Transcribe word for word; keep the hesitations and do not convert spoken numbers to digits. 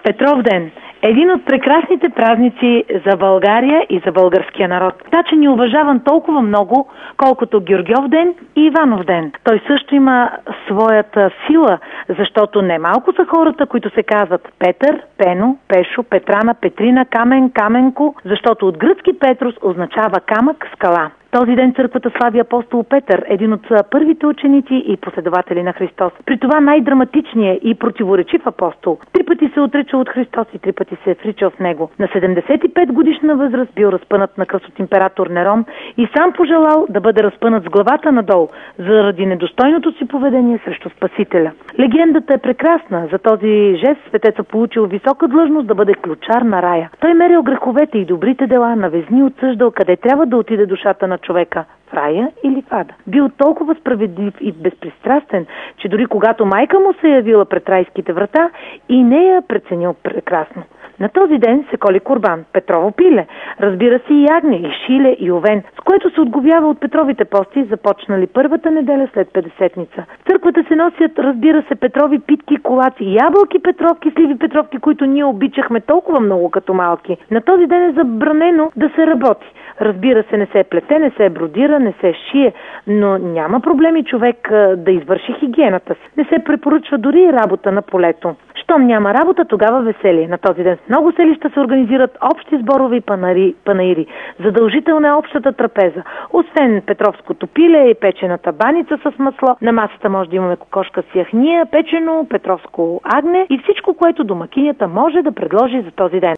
Петров ден. Един от прекрасните празници за България и за българския народ. Така че ни уважаван толкова много, колкото Георгиов ден и Иванов ден. Той също има своята сила, защото немалко са хората, които се казват Петър, Пено, Пешо, Петрана, Петрина, Камен, Каменко, защото от гръцки Петрос означава камък, скала. Този ден църквата слави апостол Петър, един от първите ученици и последователи на Христос. При това най-драматичният и противоречив апостол. Три пъти се отричал от Христос и три пъти се е вричал в него. На седемдесет и пет годишна възраст бил разпънат на кръст от император Нерон и сам пожелал да бъде разпънат с главата надолу, заради недостойното си поведение срещу Спасителя. Легендата е прекрасна. За този жест светецът получил висока длъжност да бъде ключар на рая. Той мерил греховете и добрите дела, на везни отсъждал къде трябва да отиде душата на човека – в рая или в ада. Бил толкова справедлив и безпристрастен, че дори когато майка му се явила пред райските врата, и нея преценил прекрасно. На този ден се коли курбан, Петрово пиле, разбира се и ягне, и шиле, и овен, с което се отговява от Петровите пости, започнали първата неделя след Петдесетница. В църквата се носят, разбира се, Петрови питки, колаци, ябълки, петровки, сливи петровки, които ние обичахме толкова много като малки. На този ден е забранено да се работи. Разбира се, не се плете, не се бродира, не се шие, но няма проблеми човек да извърши хигиената си. Не се препоръчва дори и работа на полето. Щом няма работа, тогава веселие. На този ден в много селища се организират общи сборове и панари, панаири. Задължителна е общата трапеза. Освен петровското пиле и печената баница с масло, на масата може да имаме кокошка с яхния, печено, петровско агне и всичко, което домакинята може да предложи за този ден.